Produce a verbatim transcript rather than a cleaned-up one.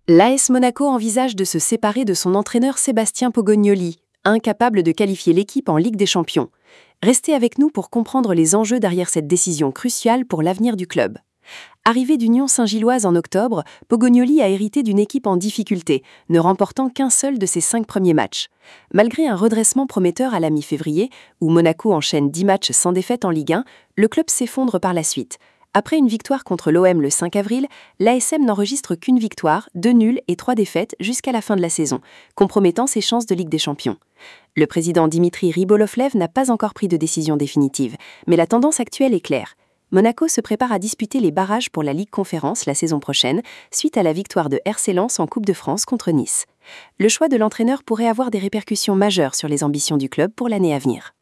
L'A S Monaco envisage de se séparer de son entraîneur Sébastien Pogognoli, incapable de qualifier l'équipe en Ligue des Champions. Restez avec nous pour comprendre les enjeux derrière cette décision cruciale pour l'avenir du club. Arrivé d'Union Saint-Gilloise en octobre, Pogognoli a hérité d'une équipe en difficulté, ne remportant qu'un seul de ses cinq premiers matchs. Malgré un redressement prometteur à la mi-février, où Monaco enchaîne dix matchs sans défaite en Ligue un, le club s'effondre par la suite. Après une victoire contre l'O M le cinq avril, l'A S M n'enregistre qu'une victoire, deux nuls et trois défaites jusqu'à la fin de la saison, compromettant ses chances de Ligue des Champions. Le président Dimitri Rybolovlev n'a pas encore pris de décision définitive, mais la tendance actuelle est claire. Monaco se prépare à disputer les barrages pour la Ligue Conférence la saison prochaine, suite à la victoire de R C Lens en Coupe de France contre Nice. Le choix de l'entraîneur pourrait avoir des répercussions majeures sur les ambitions du club pour l'année à venir.